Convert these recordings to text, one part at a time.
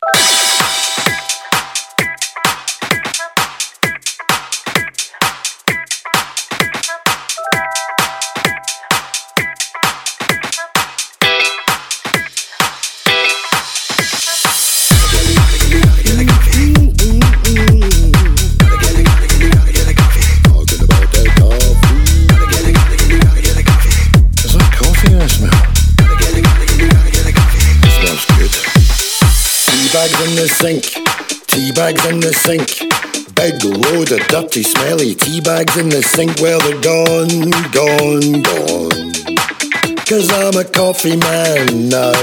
In the sink, tea bags in the sink, big load of dirty smelly tea bags in the sink. Well, they're gone, gone, gone, 'cause I'm a coffee man now.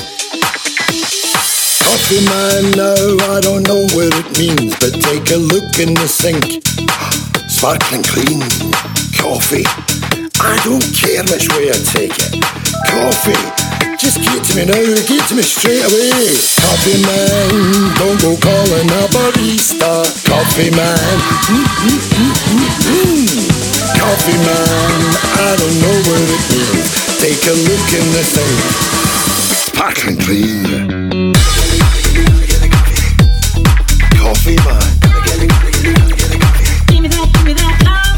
Coffee man now, I don't know what it means, but take a look in the sink, sparkling clean, coffee. I don't care which way I take it, coffee. Just give it to me now, give it to me straight away. Coffee man, don't go calling a barista. Coffee man, Coffee man, I don't know what it means. Take a look in the sink, sparkling clean. Coffee man. Give me that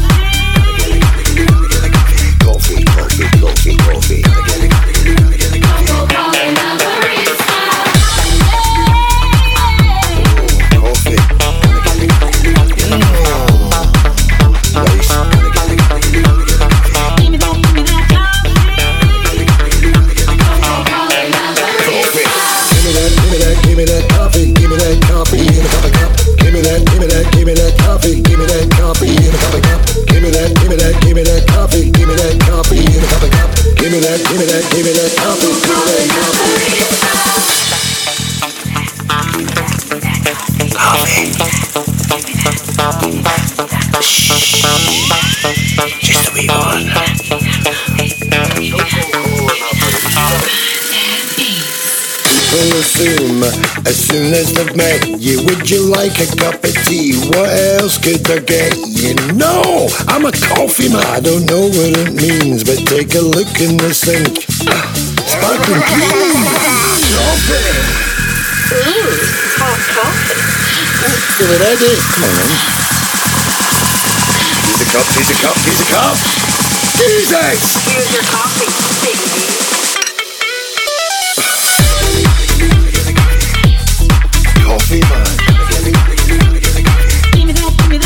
coffee. Coffee. Just a wee one. People assume as soon as they've met you, would you like a cup of tea? What else could I get you? No, I'm a coffee man. I don't know what it means, but take a look in the sink. Sparkling clean. Coffee. Ooh, hot coffee. Feel it ready? Come on. Here's a cup, here's a cup, here's a cup. Jesus! Here's your coffee, baby. Coffee man. Give me that coffee.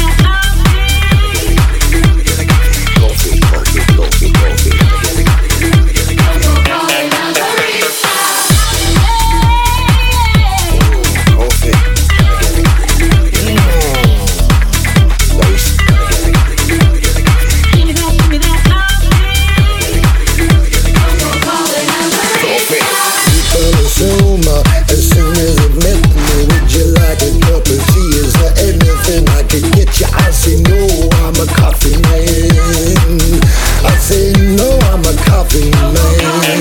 As soon as I've met me, would you like a cup of tea? Is there anything I could get you? I say no, I'm a coffee man. I say no, I'm a coffee man.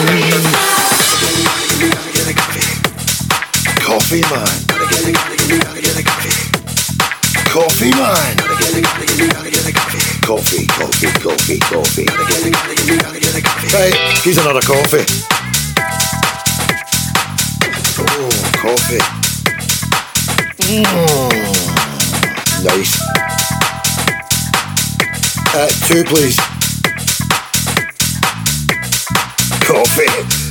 Coffee man. Coffee man. Coffee. Right, here's another coffee. Oh, coffee. Nice. 2 please. Coffee.